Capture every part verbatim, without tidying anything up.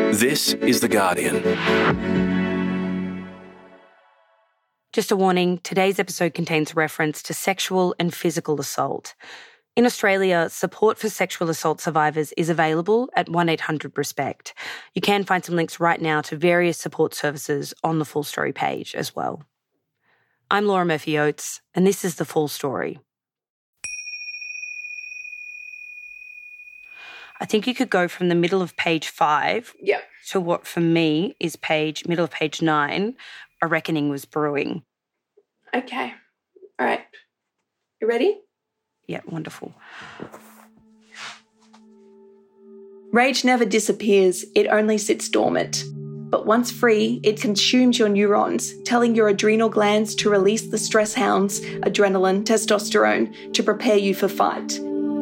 This is The Guardian. Just a warning, today's episode contains reference to sexual and physical assault. In Australia, support for sexual assault survivors is available at one eight hundred RESPECT. You can find some links right now to various support services on the Full Story page as well. I'm Laura Murphy-Oates, and this is The Full Story. I think you could go from the middle of page five yep. to what for me is page middle of page nine. A reckoning was brewing. Okay. All right. You ready? Yeah, wonderful. Rage never disappears. It only sits dormant. But once free, it consumes your neurons, telling your adrenal glands to release the stress hounds, adrenaline, testosterone, to prepare you for fight.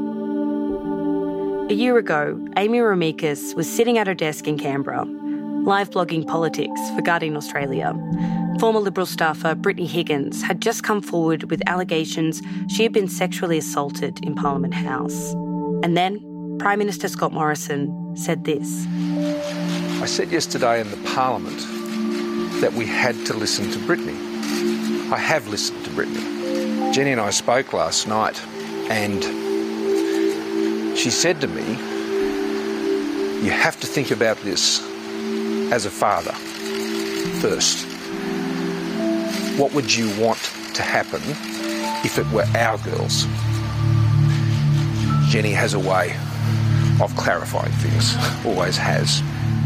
A year ago, Amy Remeikis was sitting at her desk in Canberra, live blogging politics for Guardian Australia. Former Liberal staffer Brittany Higgins had just come forward with allegations she had been sexually assaulted in Parliament House. And then Prime Minister Scott Morrison said this. I said yesterday in the Parliament that we had to listen to Brittany. I have listened to Brittany. Jenny and I spoke last night and she said to me, you have to think about this as a father first. What would you want to happen if it were our girls? Jenny has a way of clarifying things, always has.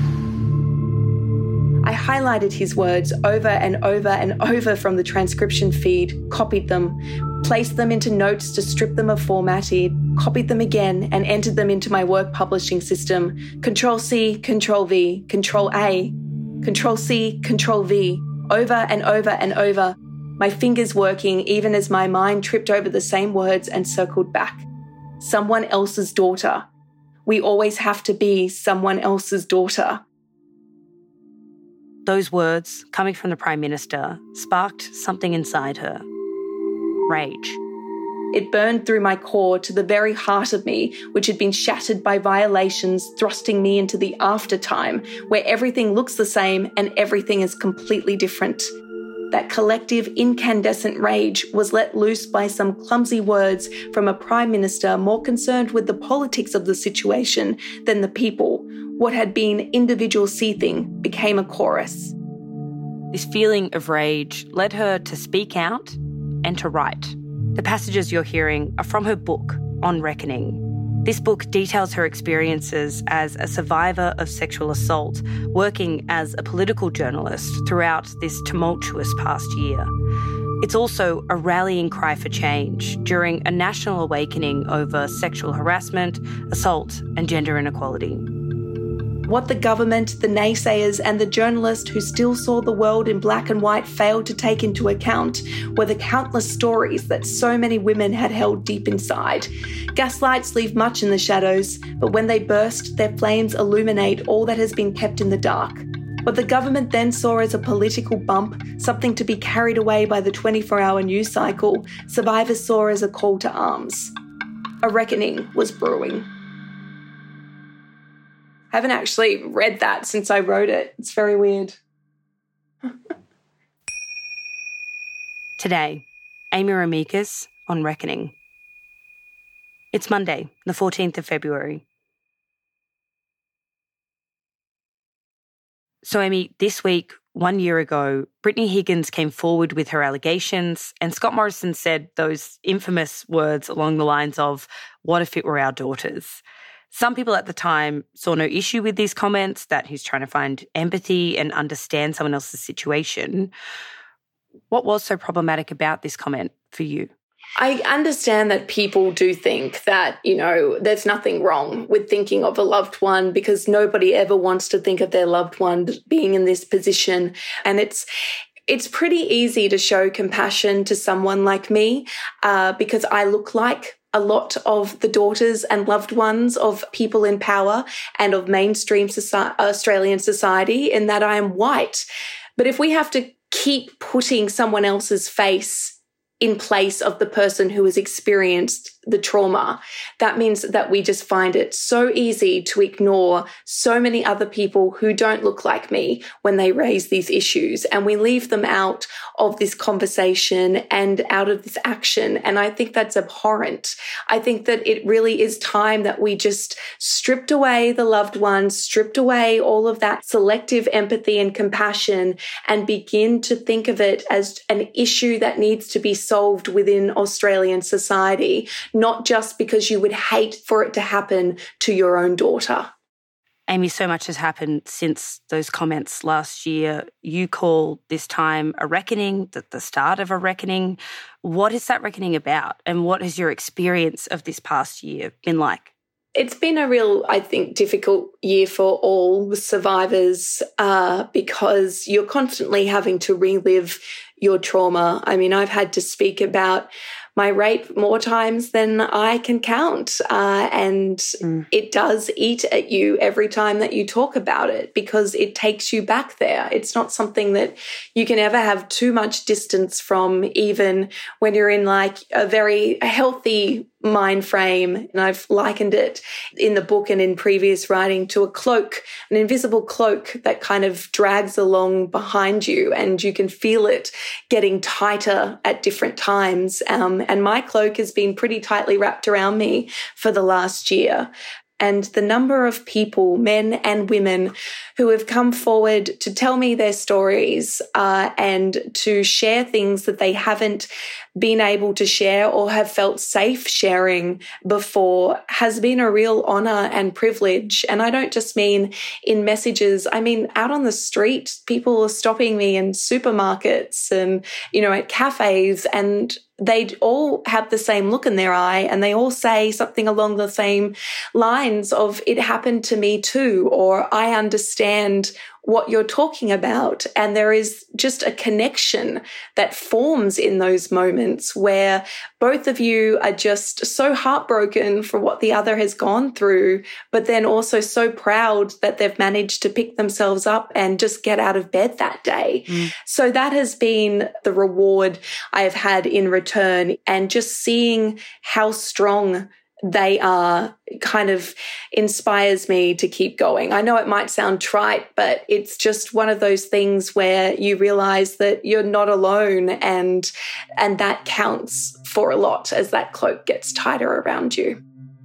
I highlighted his words over and over and over from the transcription feed, copied them, placed them into notes to strip them of formatting, copied them again and entered them into my work publishing system. Control C, Control V, Control A, Control C, Control V, over and over and over, my fingers working even as my mind tripped over the same words and circled back. Someone else's daughter. We always have to be someone else's daughter. Those words, coming from the Prime Minister, sparked something inside her. Rage. It burned through my core to the very heart of me, which had been shattered by violations, thrusting me into the after-time, where everything looks the same and everything is completely different. That collective incandescent rage was let loose by some clumsy words from a Prime Minister more concerned with the politics of the situation than the people. What had been individual seething became a chorus. This feeling of rage led her to speak out and to write. The passages you're hearing are from her book, On Reckoning. This book details her experiences as a survivor of sexual assault, working as a political journalist throughout this tumultuous past year. It's also a rallying cry for change during a national awakening over sexual harassment, assault, and gender inequality. What the government, the naysayers and the journalist who still saw the world in black and white failed to take into account were the countless stories that so many women had held deep inside. Gaslights leave much in the shadows, but when they burst, their flames illuminate all that has been kept in the dark. What the government then saw as a political bump, something to be carried away by the twenty-four hour news cycle, survivors saw as a call to arms. A reckoning was brewing. I haven't actually read that since I wrote it. It's very weird. Today, Amy Remeikis on Reckoning. It's Monday, the fourteenth of February. So, Amy, this week, one year ago, Brittany Higgins came forward with her allegations, and Scott Morrison said those infamous words along the lines of, "What if it were our daughters?" Some people at the time saw no issue with these comments, that he's trying to find empathy and understand someone else's situation. What was so problematic about this comment for you? I understand that people do think that, you know, there's nothing wrong with thinking of a loved one because nobody ever wants to think of their loved one being in this position. And it's it's pretty easy to show compassion to someone like me uh, because I look like a lot of the daughters and loved ones of people in power and of mainstream society, Australian society, in that I am white. But if we have to keep putting someone else's face in place of the person who has experienced the trauma. That means that we just find it so easy to ignore so many other people who don't look like me when they raise these issues, and we leave them out of this conversation and out of this action. And I think that's abhorrent. I think that it really is time that we just stripped away the loved ones, stripped away all of that selective empathy and compassion, and begin to think of it as an issue that needs to be solved within Australian society, not just because you would hate for it to happen to your own daughter. Amy, so much has happened since those comments last year. You call this time a reckoning, the, the start of a reckoning. What is that reckoning about, and what has your experience of this past year been like? It's been a real, I think, difficult year for all survivors uh, because you're constantly having to relive your trauma. I mean, I've had to speak about my rape more times than I can count. Uh, and mm. it does eat at you every time that you talk about it because it takes you back there. It's not something that you can ever have too much distance from, even when you're in like a very healthy mind frame. And I've likened it in the book and in previous writing to a cloak, an invisible cloak that kind of drags along behind you, and you can feel it getting tighter at different times. Um, and my cloak has been pretty tightly wrapped around me for the last year. And the number of people, men and women, who have come forward to tell me their stories uh, and to share things that they haven't been able to share or have felt safe sharing before has been a real honour and privilege. And I don't just mean in messages. I mean, out on the street, people are stopping me in supermarkets and, you know, at cafes, and they'd all have the same look in their eye, and they all say something along the same lines of, it happened to me too, or I understand what you're talking about. And there is just a connection that forms in those moments where both of you are just so heartbroken for what the other has gone through, but then also so proud that they've managed to pick themselves up and just get out of bed that day. Mm. So that has been the reward I have had in return, and just seeing how strong they are kind of inspires me to keep going. I know it might sound trite, but it's just one of those things where you realize that you're not alone, and and that counts for a lot as that cloak gets tighter around you.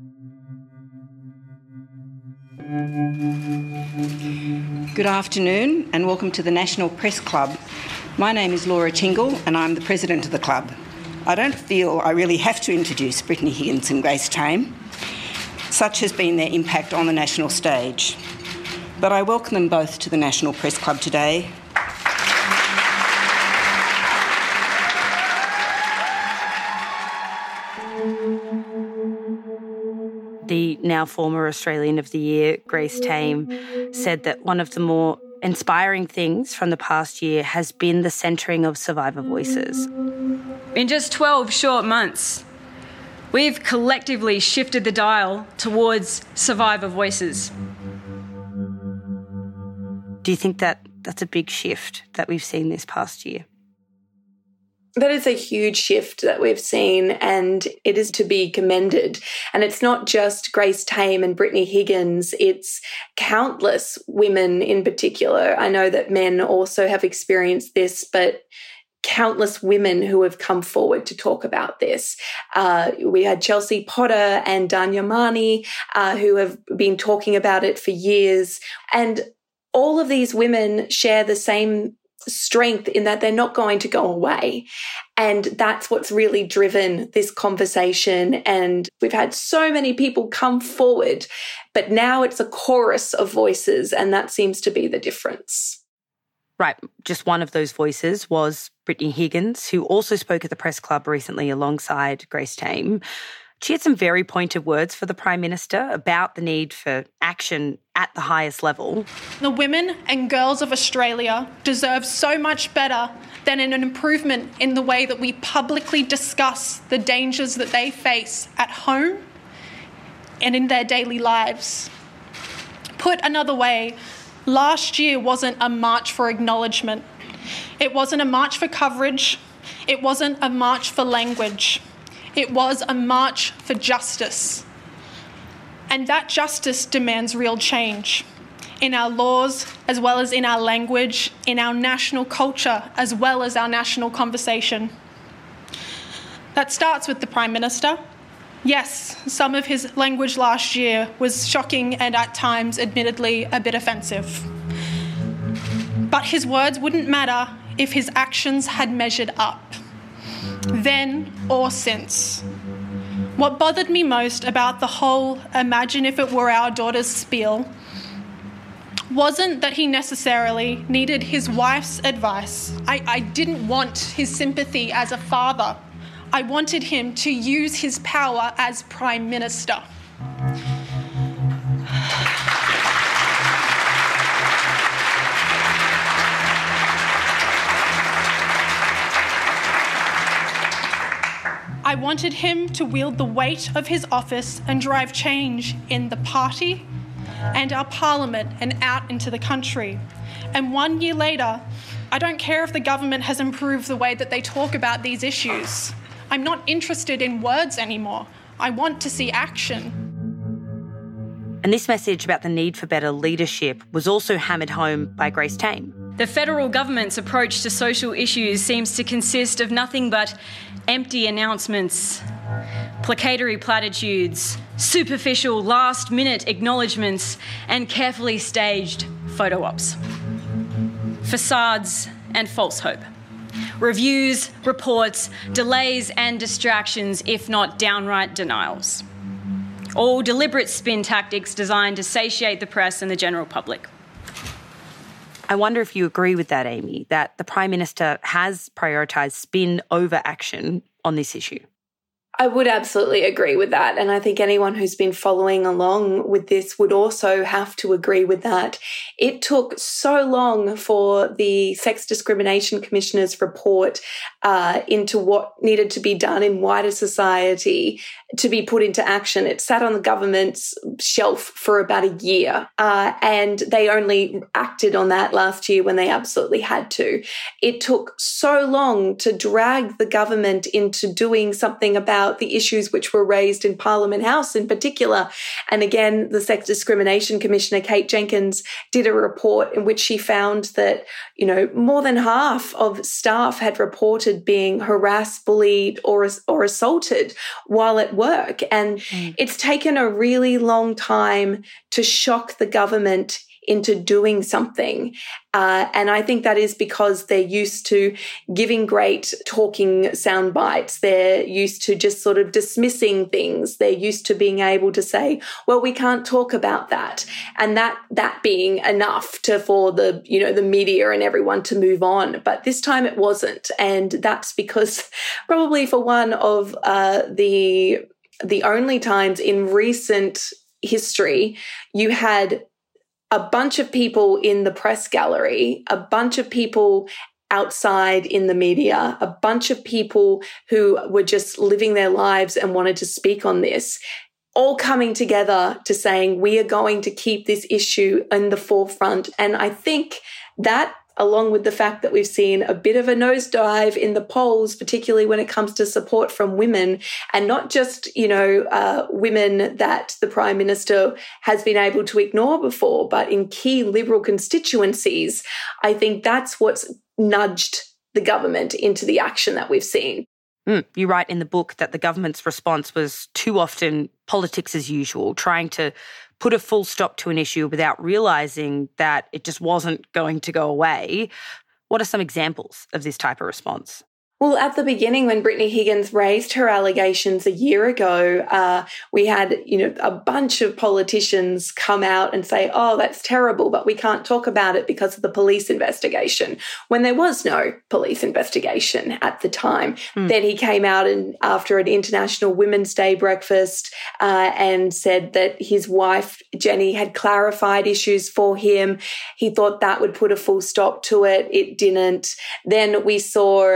Good afternoon and welcome to the National Press Club. My name is Laura Tingle and I'm the president of the club. I don't feel I really have to introduce Brittany Higgins and Grace Tame. Such has been their impact on the national stage. But I welcome them both to the National Press Club today. The now former Australian of the Year, Grace Tame, said that one of the more inspiring things from the past year has been the centering of survivor voices. In just twelve short months, we've collectively shifted the dial towards survivor voices. Do you think that that's a big shift that we've seen this past year? That is a huge shift that we've seen, and it is to be commended. And it's not just Grace Tame and Brittany Higgins, it's countless women in particular. I know that men also have experienced this, but countless women who have come forward to talk about this. Uh, we had Chelsea Potter and Danya Mani uh, who have been talking about it for years. And all of these women share the same strength in that they're not going to go away. And that's what's really driven this conversation. And we've had so many people come forward, but now it's a chorus of voices, and that seems to be the difference. Right. Just one of those voices was Brittany Higgins, who also spoke at the Press Club recently alongside Grace Tame. She had some very pointed words for the Prime Minister about the need for action at the highest level. The women and girls of Australia deserve so much better than an improvement in the way that we publicly discuss the dangers that they face at home and in their daily lives. Put another way, last year wasn't a march for acknowledgement. It wasn't a march for coverage. It wasn't a march for language. It was a march for justice. And that justice demands real change in our laws, as well as in our language, in our national culture, as well as our national conversation. That starts with the Prime Minister. Yes, some of his language last year was shocking and at times, admittedly, a bit offensive. But his words wouldn't matter if his actions had measured up, then or since. What bothered me most about the whole imagine if it were our daughter's spiel wasn't that he necessarily needed his wife's advice. I, I didn't want his sympathy as a father. I wanted him to use his power as Prime Minister. I wanted him to wield the weight of his office and drive change in the party and our parliament and out into the country. And one year later, I don't care if the government has improved the way that they talk about these issues. I'm not interested in words anymore. I want to see action. And this message about the need for better leadership was also hammered home by Grace Tame. The federal government's approach to social issues seems to consist of nothing but empty announcements, placatory platitudes, superficial last-minute acknowledgements, and carefully staged photo ops. Facades and false hope. Reviews, reports, delays and distractions, if not downright denials. All deliberate spin tactics designed to satiate the press and the general public. I wonder if you agree with that, Amy, that the Prime Minister has prioritised spin over action on this issue. I would absolutely agree with that. And I think anyone who's been following along with this would also have to agree with that. It took so long for the Sex Discrimination Commissioner's report uh, into what needed to be done in wider society to be put into action. It sat on the government's shelf for about a year, uh, and they only acted on that last year when they absolutely had to. It took so long to drag the government into doing something about the issues which were raised in Parliament House in particular. And again, the Sex Discrimination Commissioner, Kate Jenkins, did a report in which she found that, you know, more than half of staff had reported being harassed, bullied, or, or assaulted while at work. And mm. it's taken a really long time to shock the government into doing something. Uh, and I think that is because they're used to giving great talking sound bites. They're used to just sort of dismissing things. They're used to being able to say, well, we can't talk about that. And that that being enough to for the, you know, the media and everyone to move on. But this time it wasn't. And that's because probably for one of uh, the the only times in recent history you had a bunch of people in the press gallery, a bunch of people outside in the media, a bunch of people who were just living their lives and wanted to speak on this, all coming together to saying, we are going to keep this issue in the forefront. And I think that, along with the fact that we've seen a bit of a nosedive in the polls, particularly when it comes to support from women, and not just, you know, uh, women that the Prime Minister has been able to ignore before, but in key Liberal constituencies, I think that's what's nudged the government into the action that we've seen. Mm, you write in the book that the government's response was too often politics as usual, trying to put a full stop to an issue without realising that it just wasn't going to go away. What are some examples of this type of response? Well, at the beginning, when Brittany Higgins raised her allegations a year ago, uh, we had, you know, a bunch of politicians come out and say, oh, that's terrible, but we can't talk about it because of the police investigation, when there was no police investigation at the time. Mm. Then he came out and after an International Women's Day breakfast uh, and said that his wife, Jenny, had clarified issues for him. He thought that would put a full stop to it. It didn't. Then we saw uh,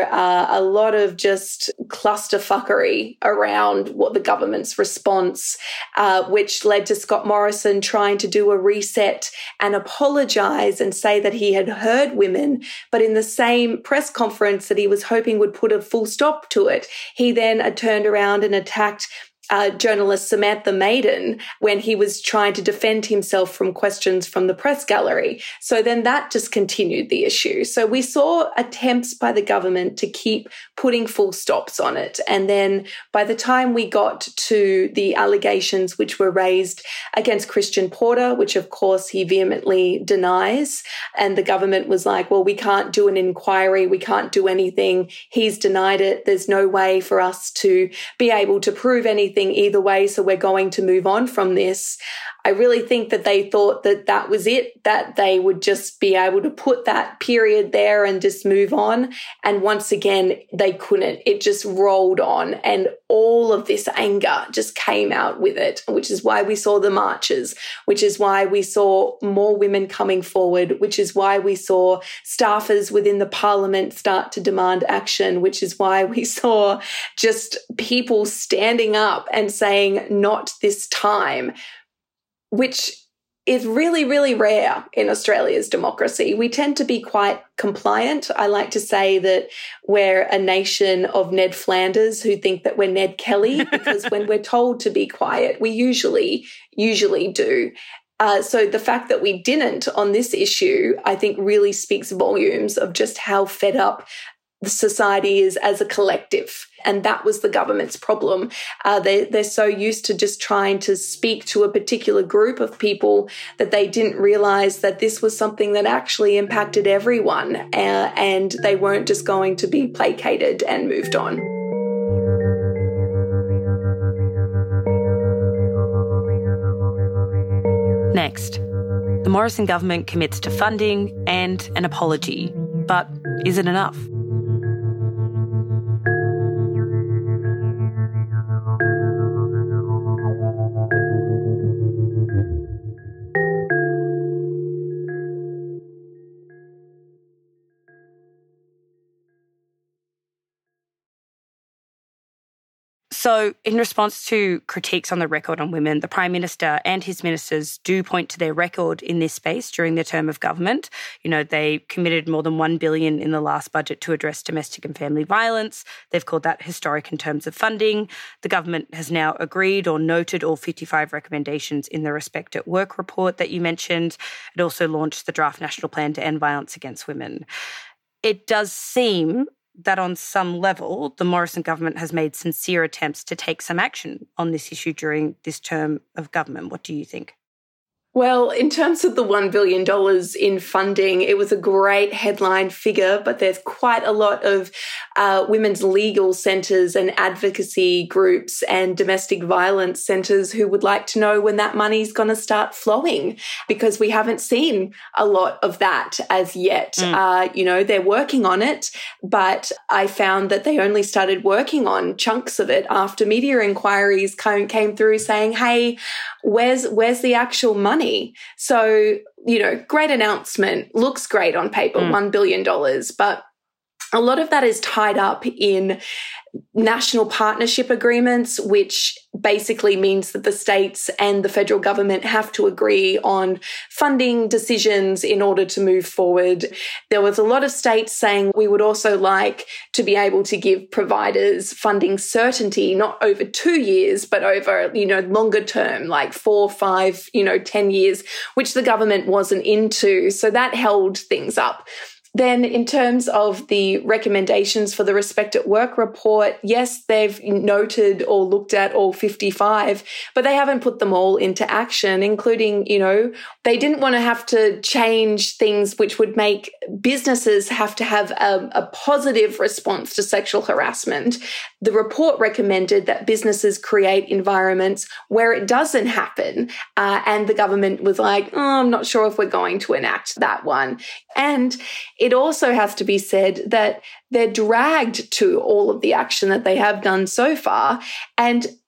a lot of just clusterfuckery around what the government's response, uh, which led to Scott Morrison trying to do a reset and apologise and say that he had heard women, but in the same press conference that he was hoping would put a full stop to it, he then uh, turned around and attacked Uh, journalist Samantha Maiden when he was trying to defend himself from questions from the press gallery. So then that just continued the issue. So we saw attempts by the government to keep putting full stops on it. And then by the time we got to the allegations which were raised against Christian Porter, which of course he vehemently denies, and the government was like, well, we can't do an inquiry, we can't do anything. He's denied it. There's no way for us to be able to prove anything either way, so we're going to move on from this. I really think that they thought that that was it, that they would just be able to put that period there and just move on. And once again, they couldn't. It just rolled on, and all of this anger just came out with it, which is why we saw the marches, which is why we saw more women coming forward, which is why we saw staffers within the parliament start to demand action, which is why we saw just people standing up and saying, not this time, which is really, really rare in Australia's democracy. We tend to be quite compliant. I like to say that we're a nation of Ned Flanders who think that we're Ned Kelly, because when we're told to be quiet, we usually, usually do. Uh, so the fact that we didn't on this issue, I think really speaks volumes of just how fed up the society is as a collective. And that was the government's problem. Uh, they, they're so used to just trying to speak to a particular group of people that they didn't realise that this was something that actually impacted everyone, uh, and they weren't just going to be placated and moved on. Next, the Morrison government commits to funding and an apology. But is it enough? So in response to critiques on the record on women, the Prime Minister and his ministers do point to their record in this space during their term of government. You know, they committed more than one billion dollars in the last budget to address domestic and family violence. They've called that historic in terms of funding. The government has now agreed or noted all fifty-five recommendations in the Respect at Work report that you mentioned. It also launched the draft National Plan to End Violence Against Women. It does seem that on some level, the Morrison government has made sincere attempts to take some action on this issue during this term of government. What do you think? Well, in terms of the one billion dollars in funding, it was a great headline figure, but there's quite a lot of uh, women's legal centres and advocacy groups and domestic violence centres who would like to know when that money's going to start flowing, because we haven't seen a lot of that as yet. Mm. Uh, you know, they're working on it, but I found that they only started working on chunks of it after media inquiries came, came through saying, hey, where's where's the actual money? So, you know, great announcement, looks great on paper, mm. one billion dollars, but a lot of that is tied up in national partnership agreements, which basically means that the states and the federal government have to agree on funding decisions in order to move forward. There was a lot of states saying we would also like to be able to give providers funding certainty, not over two years, but over, you know, longer term, like four, five, you know, ten years, which the government wasn't into. So that held things up. Then in terms of the recommendations for the Respect at Work report, yes, they've noted or looked at all fifty-five, but they haven't put them all into action, including, you know, they didn't want to have to change things which would make businesses have to have a, a positive response to sexual harassment. The report recommended that businesses create environments where it doesn't happen, uh, and the government was like, oh, I'm not sure if we're going to enact that one. And it also has to be said that they're dragged to all of the action that they have done so far. And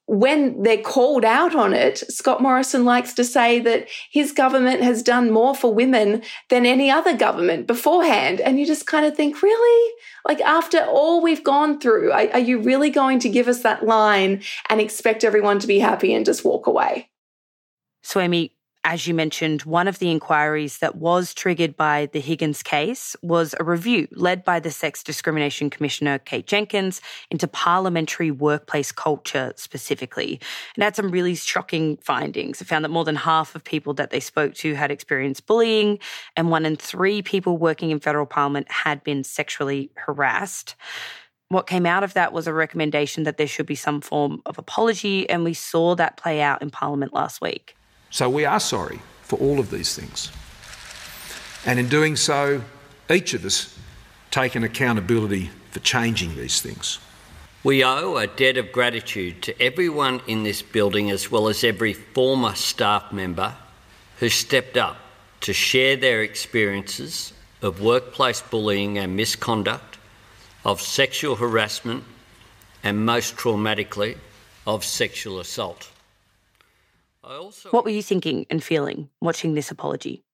when they're called out on it, Scott Morrison likes to say that his government has done more for women than any other government beforehand. And you just kind of think, really? Like, after all we've gone through, are, are you really going to give us that line and expect everyone to be happy and just walk away? So, Amy, as you mentioned, one of the inquiries that was triggered by the Higgins case was a review led by the Sex Discrimination Commissioner, Kate Jenkins, into parliamentary workplace culture specifically. And had some really shocking findings. It found that more than half of people that they spoke to had experienced bullying, and one in three people working in federal parliament had been sexually harassed. What came out of that was a recommendation that there should be some form of apology, and we saw that play out in Parliament last week. So we are sorry for all of these things. And in doing so, each of us take an accountability for changing these things. We owe a debt of gratitude to everyone in this building, as well as every former staff member who stepped up to share their experiences of workplace bullying and misconduct, of sexual harassment, and most traumatically, of sexual assault. I also... What were you thinking and feeling watching this apology?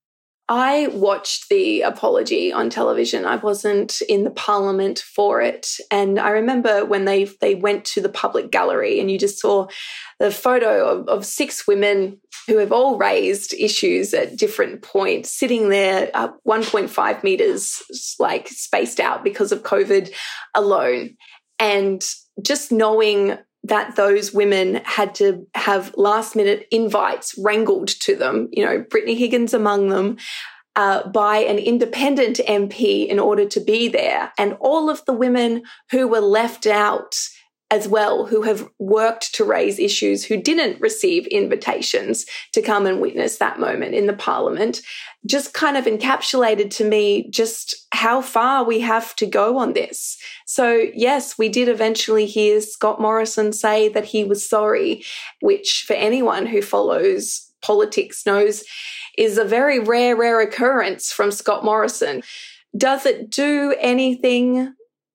I watched the apology on television. I wasn't in the parliament for it. And I remember when they they went to the public gallery and you just saw the photo of, of six women who have all raised issues at different points, sitting there uh, one point five metres, like spaced out because of COVID alone. And just knowing that those women had to have last-minute invites wrangled to them, you know, Brittany Higgins among them, uh, by an independent M P in order to be there. And all of the women who were left out as well, who have worked to raise issues, who didn't receive invitations to come and witness that moment in the parliament, just kind of encapsulated to me just how far we have to go on this. So yes, we did eventually hear Scott Morrison say that he was sorry, which for anyone who follows politics knows is a very rare, rare occurrence from Scott Morrison. Does it do anything?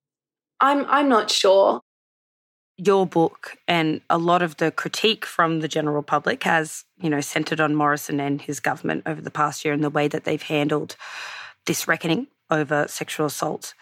I'm, I'm not sure. Your book and a lot of the critique from the general public has, you know, centred on Morrison and his government over the past year and the way that they've handled this reckoning over sexual assault.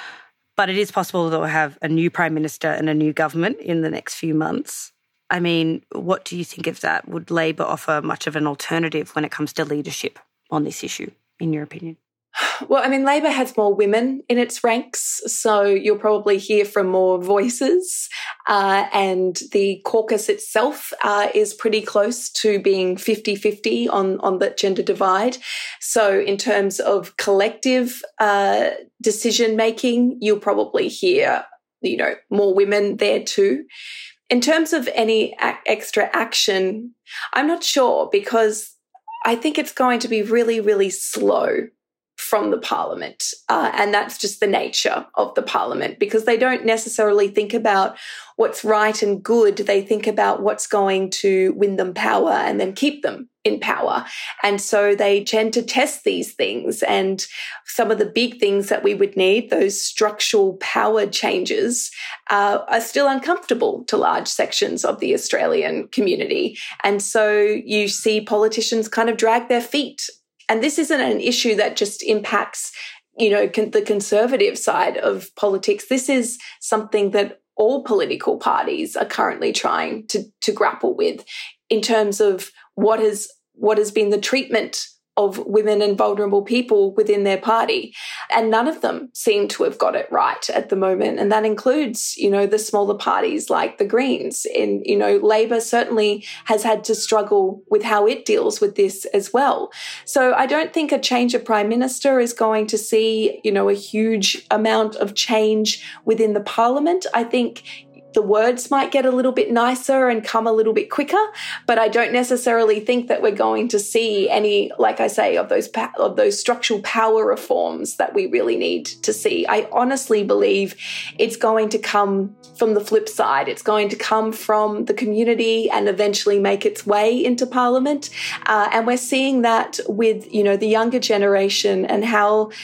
But it is possible that we'll have a new Prime Minister and a new government in the next few months. I mean, what do you think of that? Would Labor offer much of an alternative when it comes to leadership on this issue, in your opinion? Well, I mean, Labor has more women in its ranks, so you'll probably hear from more voices. Uh, and the caucus itself uh, is pretty close to being fifty-fifty on, on the gender divide. So in terms of collective uh, decision-making, you'll probably hear, you know, more women there too. In terms of any a- extra action, I'm not sure, because I think it's going to be really, really slow from the parliament. Uh, and that's just the nature of the parliament, because they don't necessarily think about what's right and good. They think about what's going to win them power and then keep them in power. And so they tend to test these things. And some of the big things that we would need, those structural power changes, uh, are still uncomfortable to large sections of the Australian community. And so you see politicians kind of drag their feet. And this isn't an issue that just impacts, you know, con- the conservative side of politics. This is something that all political parties are currently trying to, to grapple with in terms of what has what has been the treatment of women and vulnerable people within their party. And none of them seem to have got it right at the moment. And that includes, you know, the smaller parties like the Greens. And, you know, Labor certainly has had to struggle with how it deals with this as well. So I don't think a change of Prime Minister is going to see, you know, a huge amount of change within the Parliament. I think the words might get a little bit nicer and come a little bit quicker, but I don't necessarily think that we're going to see any, like I say, of those of those structural power reforms that we really need to see. I honestly believe it's going to come from the flip side. It's going to come from the community and eventually make its way into Parliament. Uh, and we're seeing that with, you know, the younger generation and how,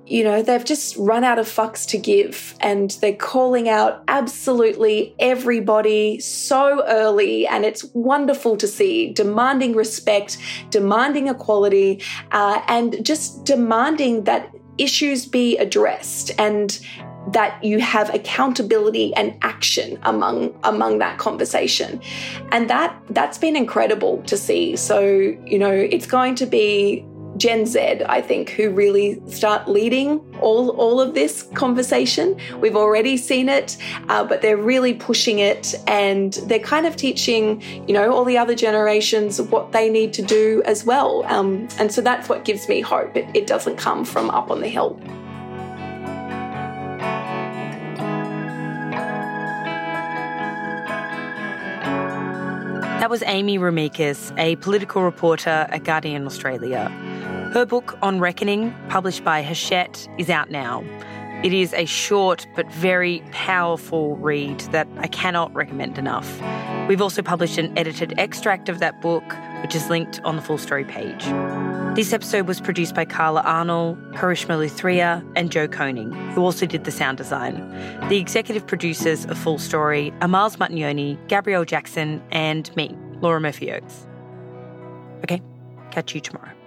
you know, they've just run out of fucks to give, and they're calling out absolutely everybody so early, and it's wonderful to see, demanding respect, demanding equality, uh, and just demanding that issues be addressed and that you have accountability and action among among that conversation. And that that's been incredible to see. So, you know, it's going to be Gen Z, I think, who really start leading all, all of this conversation. We've already seen it, uh, but they're really pushing it, and they're kind of teaching, you know, all the other generations what they need to do as well. Um, and so that's what gives me hope. It, it doesn't come from up on the hill. That was Amy Remeikis, a political reporter at Guardian Australia. Her book, On Reckoning, published by Hachette, is out now. It is a short but very powerful read that I cannot recommend enough. We've also published an edited extract of that book, which is linked on the full story page. This episode was produced by Carla Arnold, Karishma Luthria, and Joe Koning, who also did the sound design. The executive producers of Full Story are Miles Muttignoni, Gabrielle Jackson, and me, Laura Murphy-Oates. Okay, catch you tomorrow.